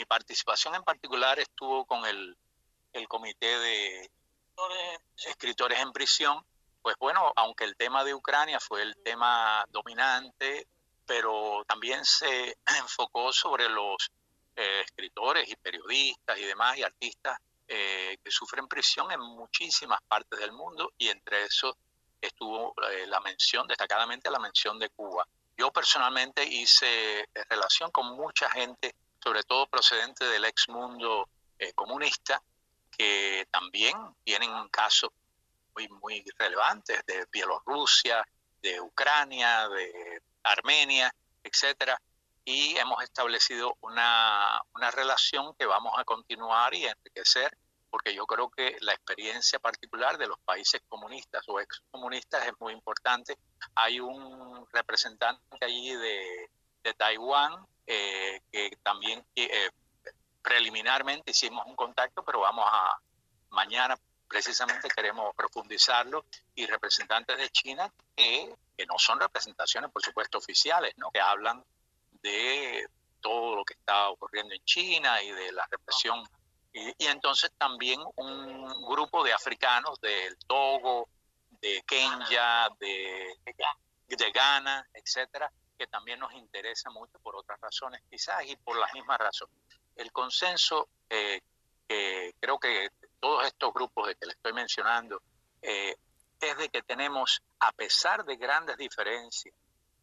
mi participación en particular estuvo con el Comité de Escritores en Prisión. Pues bueno, aunque el tema de Ucrania fue el tema dominante, pero también se enfocó sobre los escritores y periodistas y demás y artistas que sufren prisión en muchísimas partes del mundo, y entre eso estuvo la mención, destacadamente la mención de Cuba. Yo personalmente hice relación con mucha gente, sobre todo procedente del ex mundo comunista, que también tienen casos muy relevantes de Bielorrusia, de Ucrania, de Armenia, etcétera. Y hemos establecido una relación que vamos a continuar y enriquecer, porque yo creo que la experiencia particular de los países comunistas o excomunistas es muy importante. Hay un representante allí de Taiwán que también preliminarmente hicimos un contacto, pero mañana precisamente queremos profundizarlo, y representantes de China que no son representaciones, por supuesto, oficiales, ¿no? Que hablan de todo lo que está ocurriendo en China y de la represión. Y entonces también un grupo de africanos del Togo, de Kenia, de Ghana, etcétera, que también nos interesa mucho por otras razones quizás y por las mismas razones. El consenso que creo que todos estos grupos de que le estoy mencionando es de que tenemos, a pesar de grandes diferencias,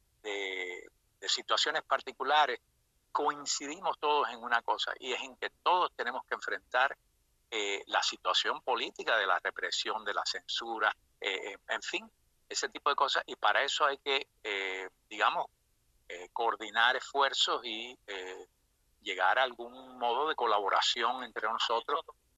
de situaciones particulares, coincidimos todos en una cosa, y es en que todos tenemos que enfrentar la situación política de la represión, de la censura, en fin, ese tipo de cosas, y para eso hay que, digamos, coordinar esfuerzos y llegar a algún modo de colaboración entre nosotros